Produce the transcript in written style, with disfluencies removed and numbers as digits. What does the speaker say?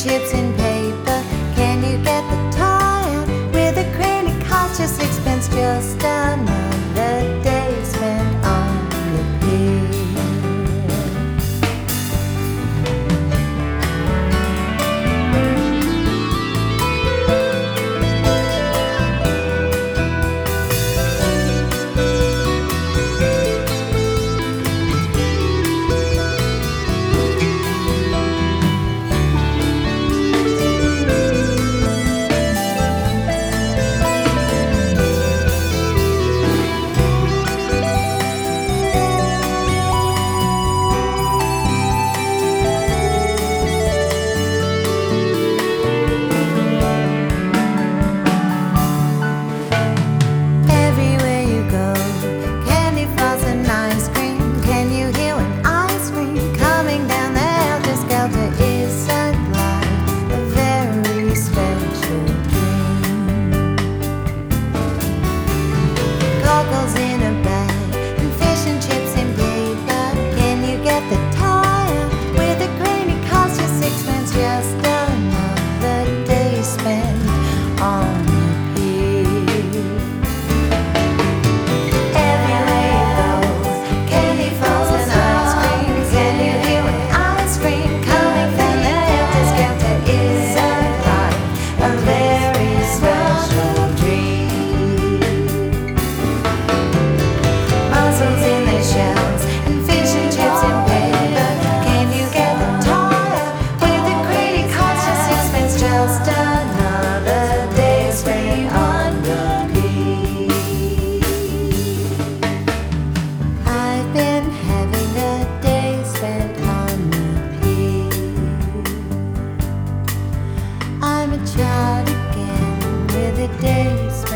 chips and paper. Can you get the tire with a credit card? Just sixpence, just another day spent on the pier. In a bag and fish and chips in paper. Can you get the tire with a grainy cost? Just sixpence, just another day spent on the pier. Everywhere you go, candy falls and ice cream. Can you hear an ice cream coming from the helter skelter? Is a life a very special dream? In their shells and fish and chips and paper. Can you get the tire with a credit card? Just sixpence, just another day spent on the pier. I've been having a day spent on the pier. I'm a child again with a day spent